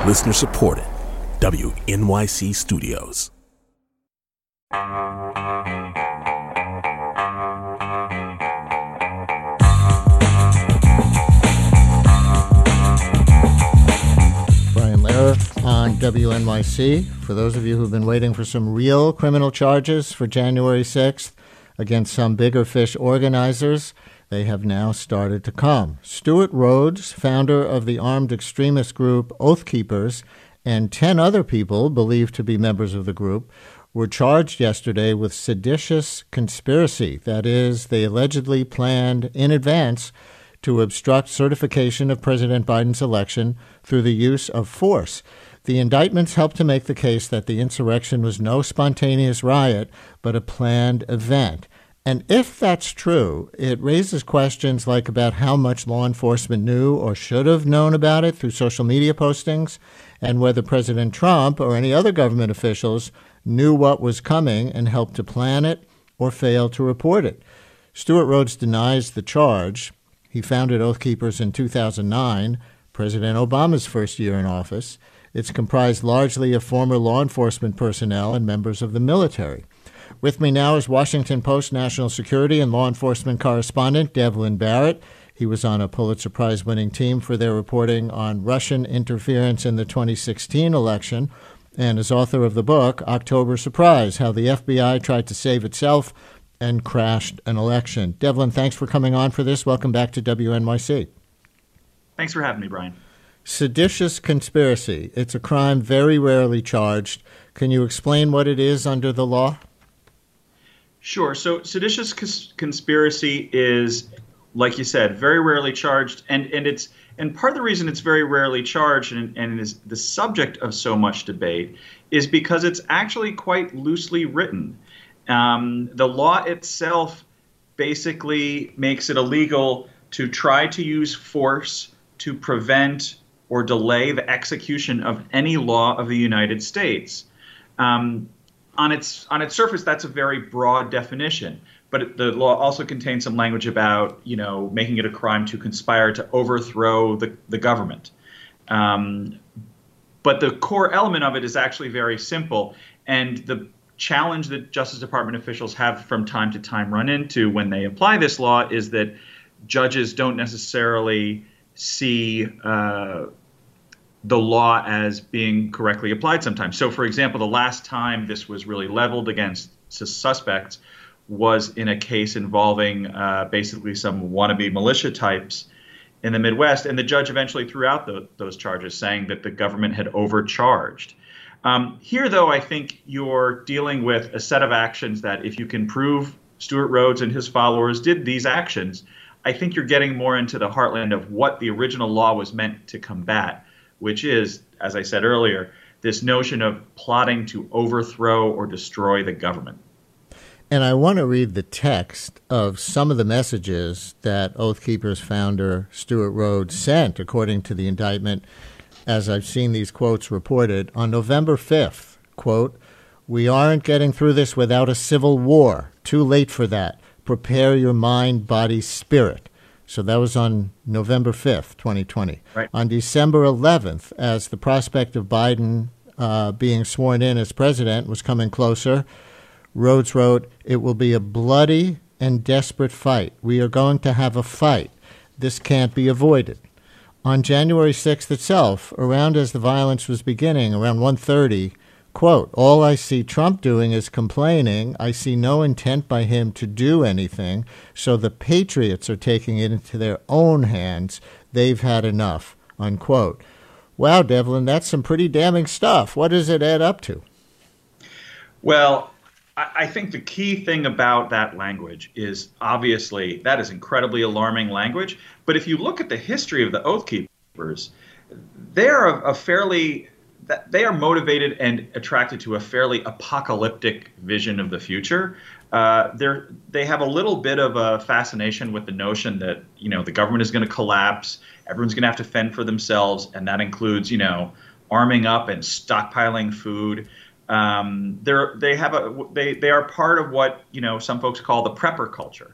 Listener supported. WNYC Studios. Brian Lehrer on WNYC. For those of you who've been waiting for some real criminal charges for January 6th against some bigger fish organizers, they have now started to come. Stewart Rhodes, founder of the armed extremist group Oath Keepers, and 10 other people believed to be members of the group were charged yesterday with seditious conspiracy. That is, they allegedly planned in advance to obstruct certification of President Biden's election through the use of force. The indictments help to make the case that the insurrection was no spontaneous riot, but a planned event. And if that's true, it raises questions like about how much law enforcement knew or should have known about it through social media postings, and whether President Trump or any other government officials knew what was coming and helped to plan it or failed to report it. Stewart Rhodes denies the charge. He founded Oath Keepers in 2009, President Obama's first year in office. It's comprised largely of former law enforcement personnel and members of the military. With me now is Washington Post national security and law enforcement correspondent Devlin Barrett. He was on a Pulitzer Prize-winning team for their reporting on Russian interference in the 2016 election and is author of the book, October Surprise, How the FBI Tried to Save Itself and Crashed an Election. Devlin, thanks for coming on for this. Welcome back to WNYC. Thanks for having me, Brian. Seditious conspiracy. It's a crime very rarely charged. Can you explain what it is under the law? Sure. So seditious conspiracy is, like you said, very rarely charged, and part of the reason it's very rarely charged and is the subject of so much debate is because it's actually quite loosely written. The law itself basically makes it illegal to try to use force to prevent or delay the execution of any law of the United States. On its surface, that's a very broad definition, but the law also contains some language about, making it a crime to conspire to overthrow the government. But the core element of it is actually very simple, and the challenge that Justice Department officials have from time to time run into when they apply this law is that judges don't necessarily see the law as being correctly applied sometimes. So, for example, the last time this was really leveled against suspects was in a case involving basically some wannabe militia types in the Midwest, and the judge eventually threw out those charges, saying that the government had overcharged. Here, though, I think you're dealing with a set of actions that if you can prove Stewart Rhodes and his followers did these actions, I think you're getting more into the heartland of what the original law was meant to combat, which is, as I said earlier, this notion of plotting to overthrow or destroy the government. And I want to read the text of some of the messages that Oath Keepers founder Stewart Rhodes sent, according to the indictment, as I've seen these quotes reported. On November 5th, quote, "We aren't getting through this without a civil war. Too late for that. Prepare your mind, body, spirit." So that was on November 5th, 2020. Right. On December 11th, as the prospect of Biden being sworn in as president was coming closer, Rhodes wrote, "It will be a bloody and desperate fight. We are going to have a fight. This can't be avoided." On January 6th itself, around as the violence was beginning, around 1:30, quote, "All I see Trump doing is complaining. I see no intent by him to do anything. So the patriots are taking it into their own hands. They've had enough," unquote. Wow, Devlin, that's some pretty damning stuff. What does it add up to? Well, I think the key thing about that language is obviously that is incredibly alarming language. But if you look at the history of the Oath Keepers, they are motivated and attracted to a fairly apocalyptic vision of the future. They have a little bit of a fascination with the notion that, the government is going to collapse, everyone's going to have to fend for themselves, and that includes, arming up and stockpiling food. They are part of what some folks call the prepper culture,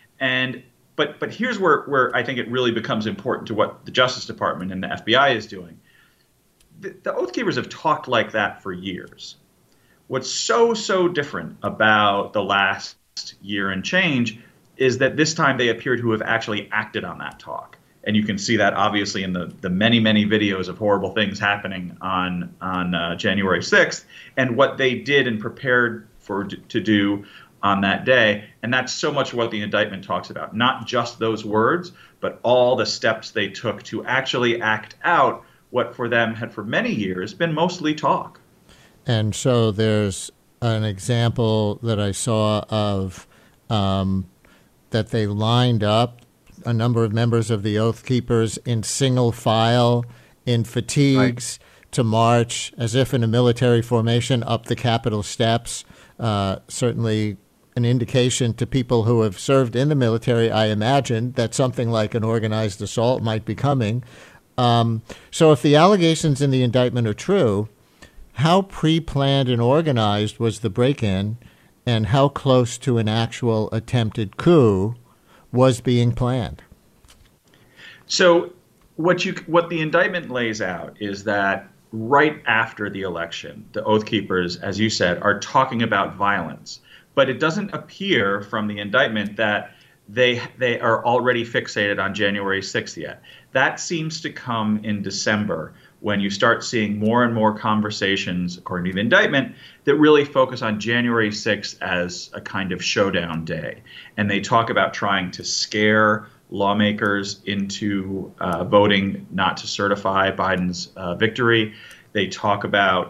but here's where I think it really becomes important to what the Justice Department and the FBI is doing. the Oath Keepers have talked like that for years. What's so different about the last year and change is that this time they appear to have actually acted on that talk. And you can see that obviously in the many videos of horrible things happening on January 6th, and what they did and prepared to do on that day. And that's so much what the indictment talks about, not just those words, but all the steps they took to actually act out what for them had for many years been mostly talk. And so there's an example that I saw of that they lined up a number of members of the Oath Keepers in single file, in fatigues, right, to march as if in a military formation up the Capitol steps. Certainly an indication to people who have served in the military, I imagine, that something like an organized assault might be coming. So if the allegations in the indictment are true, how pre-planned and organized was the break-in, and how close to an actual attempted coup was being planned? So what the indictment lays out is that right after the election, the Oath Keepers, as you said, are talking about violence. But it doesn't appear from the indictment that they are already fixated on January 6th yet. That seems to come in December, when you start seeing more and more conversations, according to the indictment, that really focus on January 6th as a kind of showdown day. And they talk about trying to scare lawmakers into voting not to certify Biden's victory. They talk about,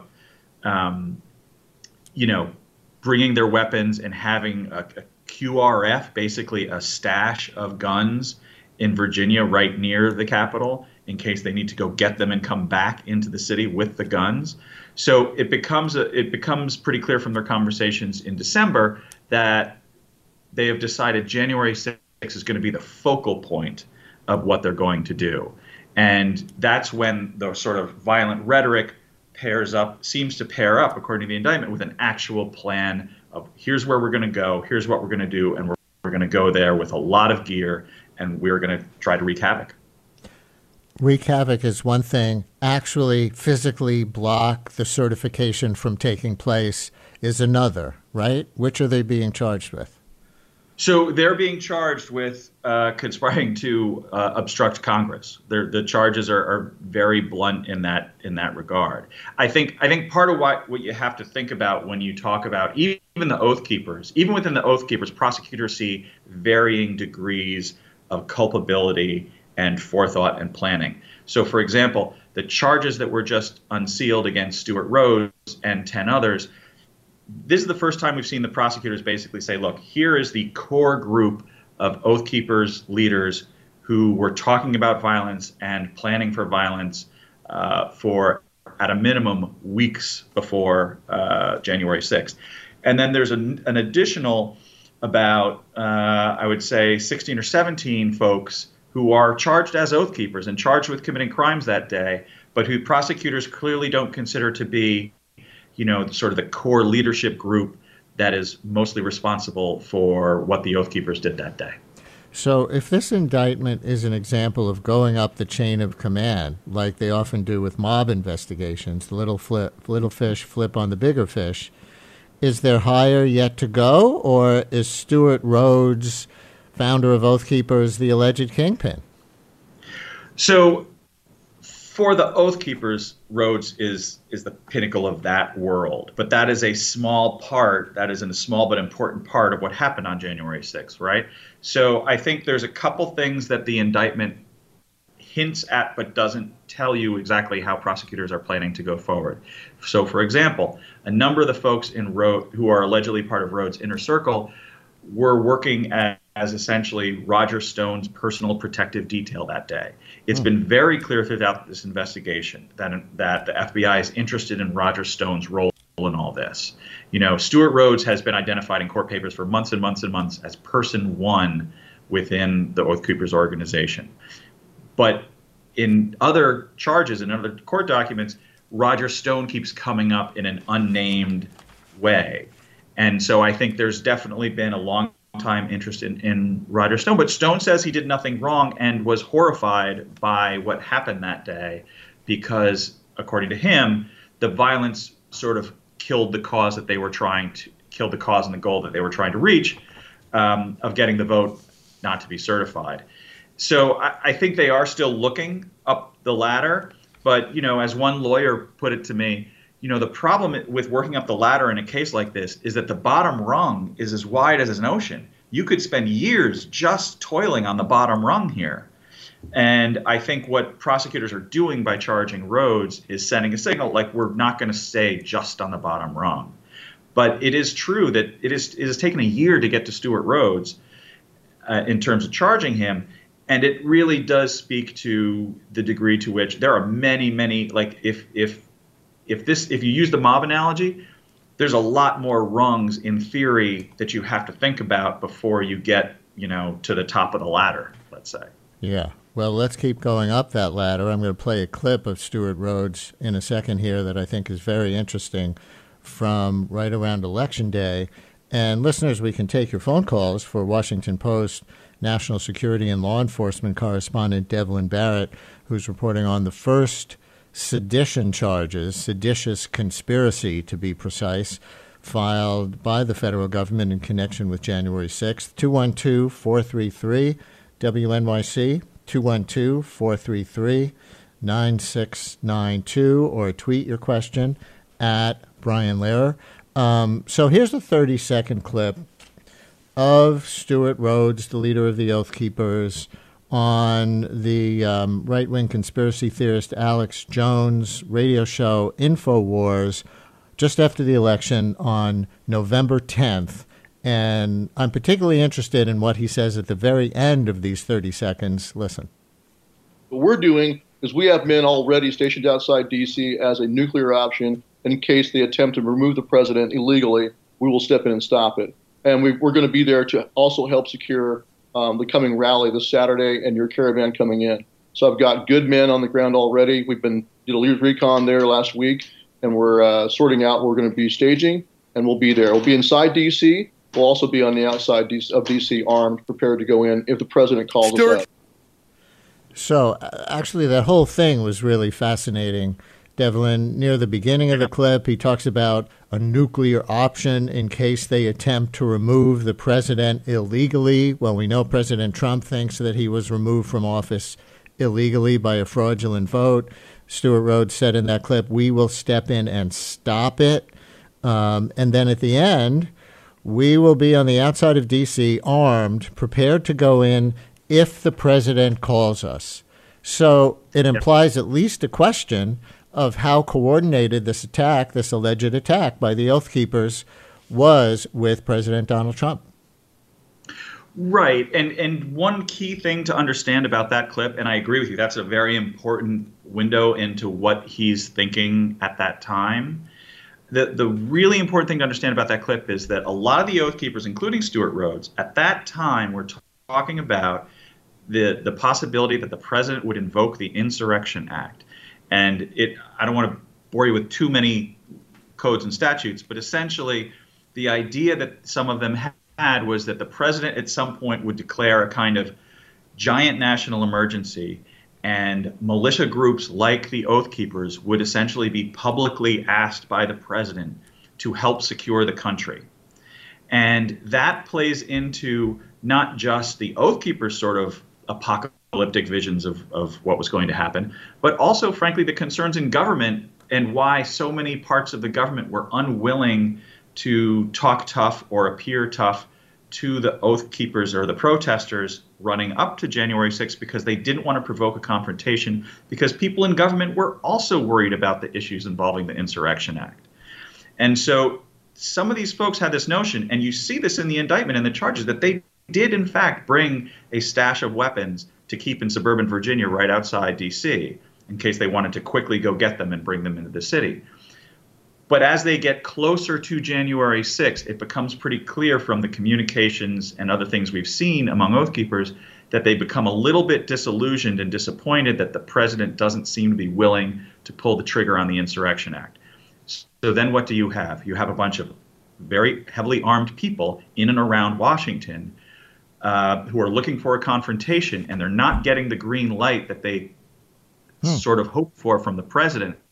bringing their weapons and having a QRF, basically a stash of guns in Virginia right near the Capitol, in case they need to go get them and come back into the city with the guns. So it becomes pretty clear from their conversations in December that they have decided January 6th is going to be the focal point of what they're going to do. And that's when the sort of violent rhetoric seems to pair up, according to the indictment, with an actual plan of here's where we're going to go, here's what we're going to do, and we're going to go there with a lot of gear, and we're going to try to wreak havoc. Wreak havoc is one thing. Actually physically block the certification from taking place is another, right? Which are they being charged with? So they're being charged with conspiring to obstruct Congress. The charges are very blunt in that regard. I think part of what you have to think about when you talk about even the Oath Keepers, even within the Oath Keepers, prosecutors see varying degrees of culpability and forethought and planning. So, for example, the charges that were just unsealed against Stuart Rhodes and 10 others, this is the first time we've seen the prosecutors basically say, look, here is the core group of Oath Keepers leaders who were talking about violence and planning for violence for, at a minimum, weeks before January 6th. And then there's an additional about, I would say, 16 or 17 folks who are charged as Oath Keepers and charged with committing crimes that day, but who prosecutors clearly don't consider to be, sort of the core leadership group that is mostly responsible for what the Oath Keepers did that day. So if this indictment is an example of going up the chain of command, like they often do with mob investigations, the little fish flip on the bigger fish, is there higher yet to go, or is Stuart Rhodes, founder of Oath Keepers, the alleged kingpin? So for the Oath Keepers, Rhodes is the pinnacle of that world. But that is a small part, that is a small but important part of what happened on January 6th, right? So I think there's a couple things that the indictment hints at but doesn't tell you exactly how prosecutors are planning to go forward. So, for example, a number of the folks in Rhodes who are allegedly part of Rhodes' inner circle were working as essentially Roger Stone's personal protective detail that day. It's been very clear throughout this investigation that the FBI is interested in Roger Stone's role in all this. Stuart Rhodes has been identified in court papers for months and months and months as person one within the Oath Keepers organization. But in other charges and other court documents, Roger Stone keeps coming up in an unnamed way. And so I think there's definitely been a long time interest in Roger Stone. But Stone says he did nothing wrong and was horrified by what happened that day because according to him, the violence sort of killed the cause that they were trying to kill the cause and the goal that they were trying to reach of getting the vote not to be certified. So I think they are still looking up the ladder. But, as one lawyer put it to me, the problem with working up the ladder in a case like this is that the bottom rung is as wide as an ocean. You could spend years just toiling on the bottom rung here. And I think what prosecutors are doing by charging Rhodes is sending a signal like we're not going to stay just on the bottom rung. But it is true that it has taken a year to get to Stewart Rhodes in terms of charging him. And it really does speak to the degree to which there are many, many, like if you use the mob analogy, there's a lot more rungs in theory that you have to think about before you get, to the top of the ladder, let's say. Yeah. Well, let's keep going up that ladder. I'm going to play a clip of Stewart Rhodes in a second here that I think is very interesting from right around Election Day. And listeners, we can take your phone calls for Washington Post national security and law enforcement correspondent Devlin Barrett, who's reporting on the first sedition charges, seditious conspiracy to be precise, filed by the federal government in connection with January 6th. 212-433-WNYC, 212-433-9692, or tweet your question at Brian Lehrer. So here's a 30-second clip of Stewart Rhodes, the leader of the Oath Keepers, on the right-wing conspiracy theorist Alex Jones' radio show InfoWars just after the election on November 10th. And I'm particularly interested in what he says at the very end of these 30 seconds. Listen. What we're doing is we have men already stationed outside D.C. as a nuclear option in case they attempt to remove the president illegally. We will step in and stop it. And we're going to be there to also help secure the coming rally this Saturday and your caravan coming in. So I've got good men on the ground already. We've did a lead recon there last week, and we're sorting out where we're going to be staging, and we'll be there. We'll be inside D.C. We'll also be on the outside of D.C. armed, prepared to go in if the president calls us out. So actually that whole thing was really fascinating. Devlin, near the beginning of the clip, he talks about a nuclear option in case they attempt to remove the president illegally. Well, we know President Trump thinks that he was removed from office illegally by a fraudulent vote. Stewart Rhodes said in that clip, we will step in and stop it. And then at the end, we will be on the outside of D.C. armed, prepared to go in if the president calls us. So it implies at least a question of how coordinated this attack, this alleged attack by the Oath Keepers, was with President Donald Trump. Right. And one key thing to understand about that clip, and I agree with you, that's a very important window into what he's thinking at that time. The really important thing to understand about that clip is that a lot of the Oath Keepers, including Stewart Rhodes, at that time were talking about the possibility that the president would invoke the Insurrection Act. And I don't want to bore you with too many codes and statutes, but essentially the idea that some of them had was that the president at some point would declare a kind of giant national emergency, and militia groups like the Oath Keepers would essentially be publicly asked by the president to help secure the country. And that plays into not just the Oath Keepers' sort of apocalyptic visions of what was going to happen, but also, frankly, the concerns in government and why so many parts of the government were unwilling to talk tough or appear tough to the Oath Keepers or the protesters running up to January 6th, because they didn't want to provoke a confrontation, because people in government were also worried about the issues involving the Insurrection Act. And so some of these folks had this notion, and you see this in the indictment and the charges, that they did in fact bring a stash of weapons to keep in suburban Virginia right outside D.C. in case they wanted to quickly go get them and bring them into the city. But as they get closer to January 6th, it becomes pretty clear from the communications and other things we've seen among Oath Keepers that they become a little bit disillusioned and disappointed that the president doesn't seem to be willing to pull the trigger on the Insurrection Act. So then what do you have? You have a bunch of very heavily armed people in and around Washington who are looking for a confrontation, and they're not getting the green light that they sort of hoped for from the president.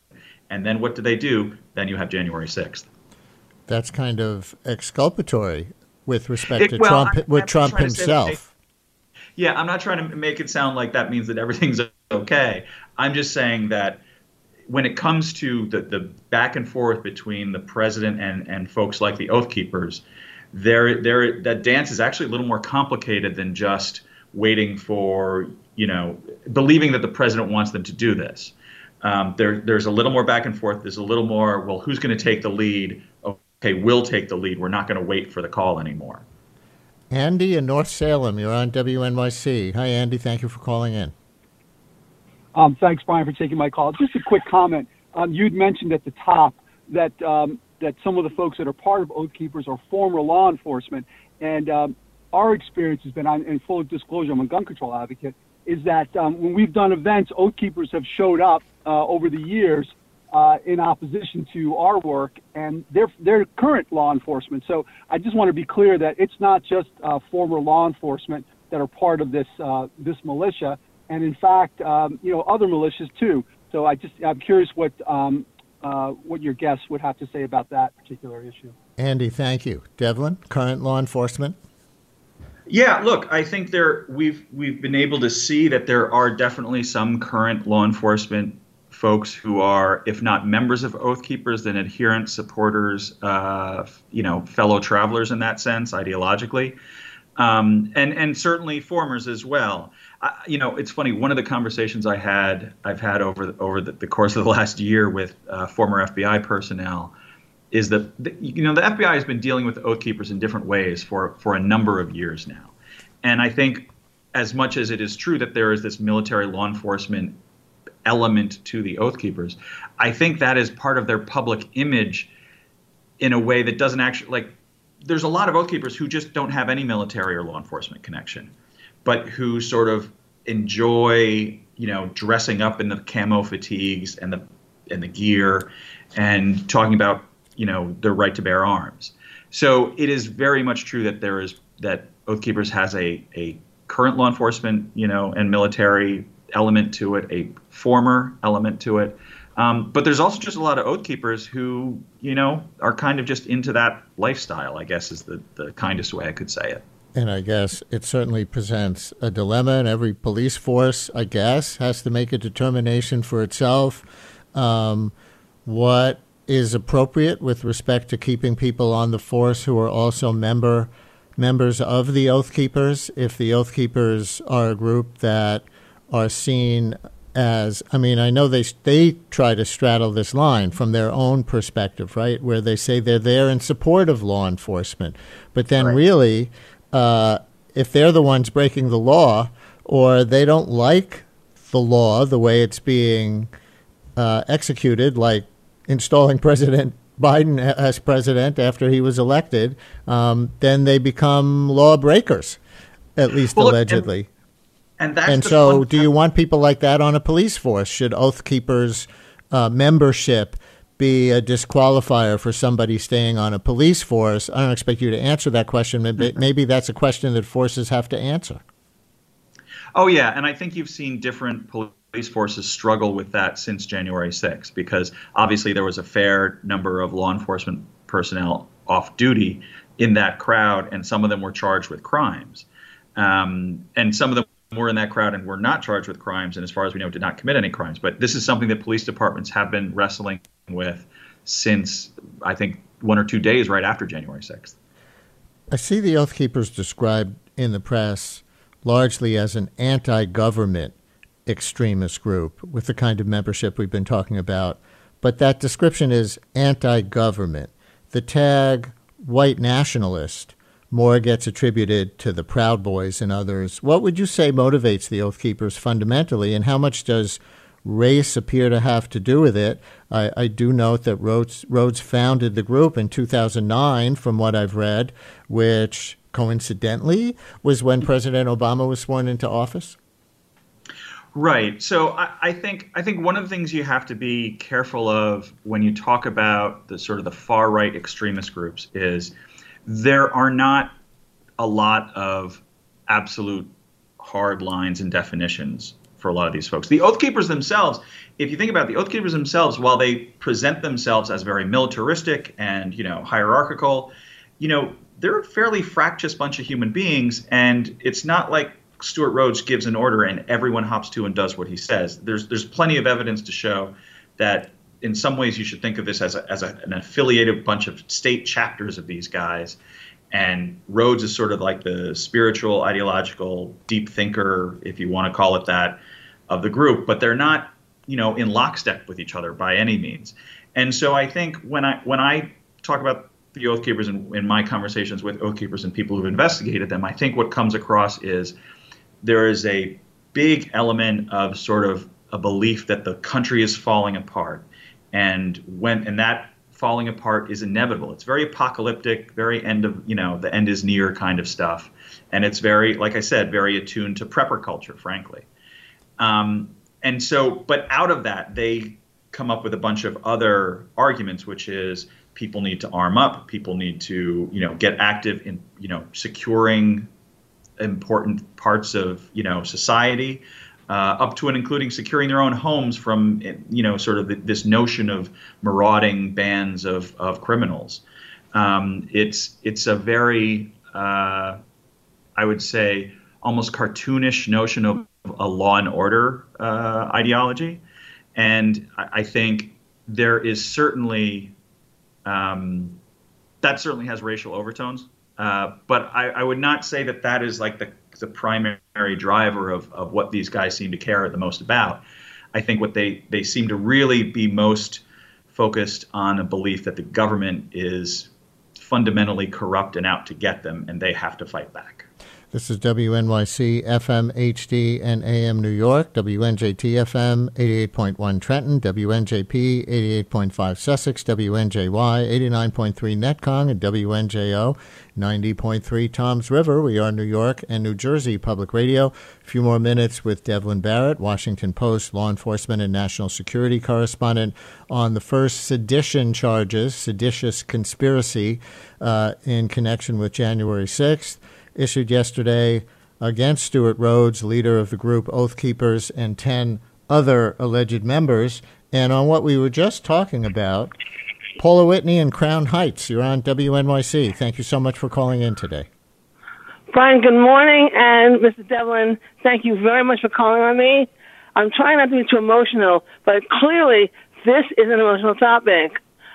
And then what do they do? Then you have January 6th. That's kind of exculpatory with respect to Trump himself. Yeah, I'm not trying to make it sound like that means that everything's okay. I'm just saying that when it comes to the back and forth between the president and folks like the Oath Keepers, that dance is actually a little more complicated than just waiting for, believing that the president wants them to do this. There's a little more back and forth. There's a little more, well, who's going to take the lead? Okay, we'll take the lead. We're not going to wait for the call anymore. Andy in North Salem, you're on WNYC. Hi, Andy. Thank you for calling in. Thanks, Brian, for taking my call. Just a quick comment. You'd mentioned at the top that some of the folks that are part of Oath Keepers are former law enforcement. And our experience has been, in full disclosure, I'm a gun control advocate, is that when we've done events, Oath Keepers have showed up over the years in opposition to our work, and they're current law enforcement. So I just want to be clear that it's not just former law enforcement that are part of this militia, and in fact, other militias too. So I'm curious what your guests would have to say about that particular issue. Andy, thank you. Devlin, current law enforcement. Yeah, look, I think we've been able to see that there are definitely some current law enforcement folks who are, if not members of Oath Keepers, then adherents, supporters, fellow travelers in that sense, ideologically, and certainly formers as well. It's funny. One of the conversations I've had over the course of the last year with former FBI personnel is that the FBI has been dealing with Oath Keepers in different ways for a number of years now, and I think as much as it is true that there is this military law enforcement element to the Oath Keepers, I think that is part of their public image in a way that doesn't actually, there's a lot of Oath Keepers who just don't have any military or law enforcement connection, but who sort of enjoy, dressing up in the camo fatigues and the gear and talking about, their right to bear arms. So it is very much true that Oath Keepers has a current law enforcement, and military element to it, a former element to it. But there's also just a lot of Oath Keepers who, are kind of just into that lifestyle, I guess is the kindest way I could say it. And I guess it certainly presents a dilemma, and every police force, I guess, has to make a determination for itself. What is appropriate with respect to keeping people on the force who are also members of the Oath Keepers, if the Oath Keepers are a group that are seen as, I know they try to straddle this line from their own perspective, right, where they say they're there in support of law enforcement. But then really, if they're the ones breaking the law, or they don't like the law the way it's being executed, like installing President Biden as president after he was elected, then they become lawbreakers, at least allegedly. And so do you want people like that on a police force? Should Oath Keepers membership be a disqualifier for somebody staying on a police force? I don't expect you to answer that question. Maybe that's a question that forces have to answer. Oh, yeah. And I think you've seen different police forces struggle with that since January 6th, because obviously there was a fair number of law enforcement personnel off duty in that crowd, and some of them were charged with crimes. And some of them were in that crowd and were not charged with crimes, and as far as we know, did not commit any crimes. But this is something that police departments have been wrestling with since, I think, 1 or 2 days right after January 6th. I see the Oath Keepers described in the press largely as an anti-government extremist group with the kind of membership we've been talking about. But that description is anti-government. The tag white nationalist more gets attributed to the Proud Boys and others. What would you say motivates the Oath Keepers fundamentally, and how much does race appear to have to do with it? I do note that Rhodes founded the group in 2009, from what I've read, which coincidentally was when President Obama was sworn into office. Right. So I think one of the things you have to be careful of when you talk about the sort of the far right extremist groups is there are not a lot of absolute hard lines and definitions a lot of these folks. The Oath Keepers themselves, if you think about it, the Oath Keepers themselves, while they present themselves as very militaristic and, hierarchical, they're a fairly fractious bunch of human beings. And it's not like Stewart Rhodes gives an order and everyone hops to and does what he says. There's plenty of evidence to show that in some ways you should think of this as an affiliated bunch of state chapters of these guys. And Rhodes is sort of like the spiritual, ideological, deep thinker, if you want to call it that, of the group. But they're not, in lockstep with each other by any means. And so I think when I talk about the Oath Keepers in my conversations with Oath Keepers and people who've investigated them, I think what comes across is there is a big element of sort of a belief that the country is falling apart. And that falling apart is inevitable. It's very apocalyptic, very end of, the end is near kind of stuff. And it's very, like I said, very attuned to prepper culture, frankly. And so, but out of that, they come up with a bunch of other arguments, which is people need to arm up, people need to, get active in, securing important parts of, society, up to and including securing their own homes from, sort of this notion of marauding bands of criminals. It's a very, I would say, almost cartoonish notion of a law and order ideology. And I think there is certainly, that certainly has racial overtones. But I would not say that is like the primary driver of what these guys seem to care the most about. I think what they seem to really be most focused on a belief that the government is fundamentally corrupt and out to get them, and they have to fight back. This is WNYC FM HD and AM New York, WNJT FM 88.1 Trenton, WNJP 88.5 Sussex, WNJY 89.3 Netcong, and WNJO 90.3 Toms River. We are New York and New Jersey Public Radio. A few more minutes with Devlin Barrett, Washington Post law enforcement and national security correspondent, on the first sedition charges, seditious conspiracy in connection with January 6th. Issued yesterday against Stewart Rhodes, leader of the group Oath Keepers, and 10 other alleged members. And on what we were just talking about, Paula Whitney in Crown Heights, you're on WNYC. Thank you so much for calling in today. Brian, good morning. And Mr. Devlin, thank you very much for calling on me. I'm trying not to be too emotional, but clearly this is an emotional topic.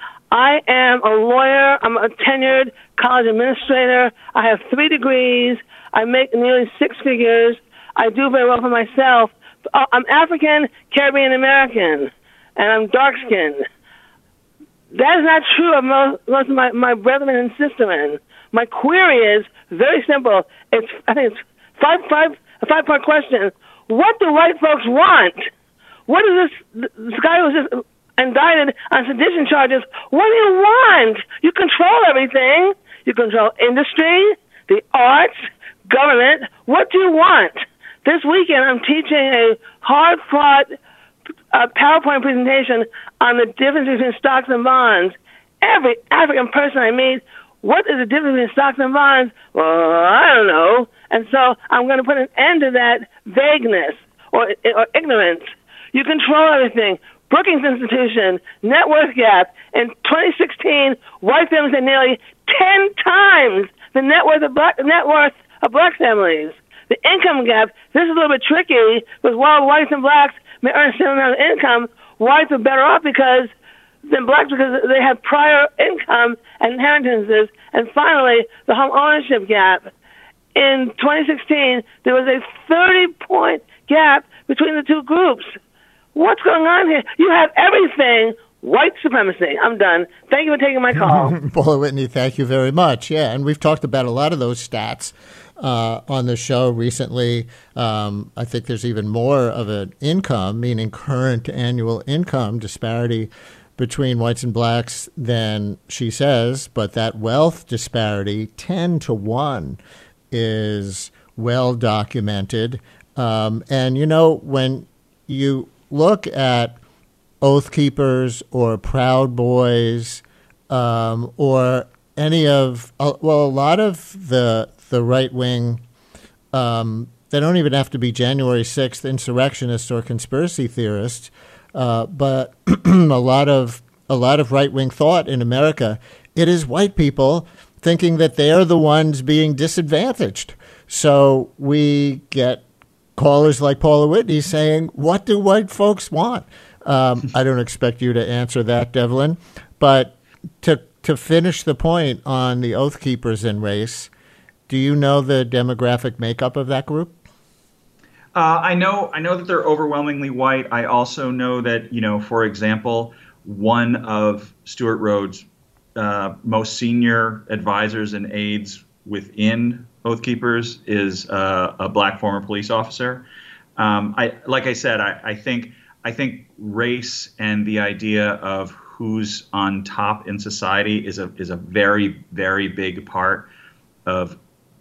I am a lawyer. I'm a tenured college administrator. I have 3 degrees. I make nearly 6 figures. I do very well for myself. I'm African, Caribbean American, and I'm dark-skinned. That is not true of most of my brethren and sistermen. My query is very simple. I think it's a 5-part question. What do white folks want? What is this guy who's just indicted on sedition charges? What do you want? You control everything. You control industry, the arts, government. What do you want? This weekend, I'm teaching a hard-fought PowerPoint presentation on the difference between stocks and bonds. Every African person I meet, what is the difference between stocks and bonds? Well, I don't know. And so I'm going to put an end to that vagueness or ignorance. You control everything. Brookings Institution, net worth gap. In 2016, white families had nearly 10 times the net worth of black families. The income gap, this is a little bit tricky, because while whites and blacks may earn a similar amount of income, whites are better off than blacks because they have prior income and inheritances. And finally, the home ownership gap. In 2016, there was a 30-point gap between the two groups. What's going on here? You have everything. White supremacy. I'm done. Thank you for taking my call. Paula Whitney, thank you very much. Yeah, and we've talked about a lot of those stats on the show recently. I think there's even more of an income, meaning current annual income disparity between whites and blacks than she says, but that wealth disparity, 10 to 1, is well documented. And, when you look at Oath Keepers or Proud Boys or any of, a lot of the right-wing they don't even have to be January 6th insurrectionists or conspiracy theorists, but a lot of right-wing thought in America. It is white people thinking that they're the ones being disadvantaged. So we get callers like Paula Whitney saying, what do white folks want? I don't expect you to answer that, Devlin. But to finish the point on the Oath Keepers and race, do you know the demographic makeup of that group? I know that they're overwhelmingly white. I also know that, for example, one of Stewart Rhodes' most senior advisors and aides within Oath Keepers is a black former police officer. Like I said, I think race and the idea of who's on top in society is a very, very big part of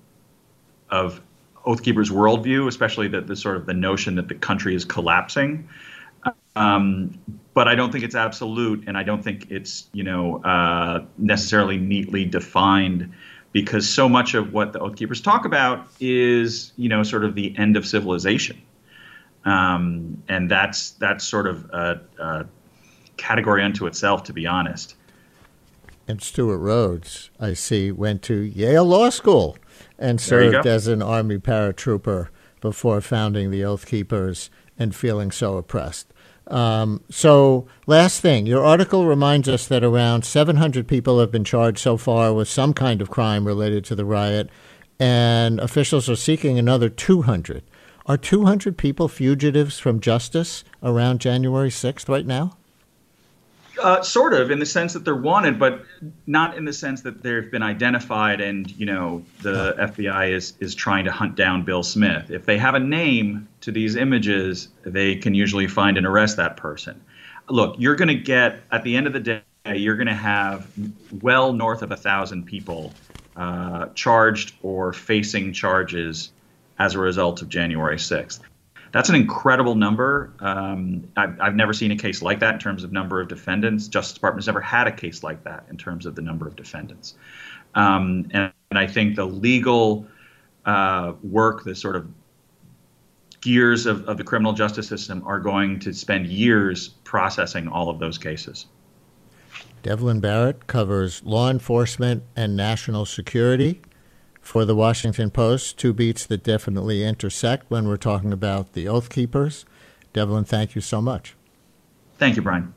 Oath Keepers' worldview, especially the sort of the notion that the country is collapsing. But I don't think it's absolute, and I don't think it's necessarily neatly defined, because so much of what the Oath Keepers talk about is sort of the end of civilization, and that's sort of a category unto itself, to be honest. And Stewart Rhodes, I see, went to Yale Law School and served as an Army paratrooper before founding the Oath Keepers and feeling so oppressed. So last thing, your article reminds us that around 700 people have been charged so far with some kind of crime related to the riot, and officials are seeking another 200. Are 200 people fugitives from justice around January 6th right now? Sort of, in the sense that they're wanted, but not in the sense that they've been identified and, the FBI is trying to hunt down Bill Smith. If they have a name to these images, they can usually find and arrest that person. Look, you're going to get, at the end of the day, you're going to have well north of 1,000 people charged or facing charges as a result of January 6th. That's an incredible number. I've never seen a case like that in terms of number of defendants. Justice Department has never had a case like that in terms of the number of defendants. And I think the legal work, the sort of gears of the criminal justice system are going to spend years processing all of those cases. Devlin Barrett covers law enforcement and national security for the Washington Post, two beats that definitely intersect when we're talking about the Oath Keepers. Devlin, thank you so much. Thank you, Brian.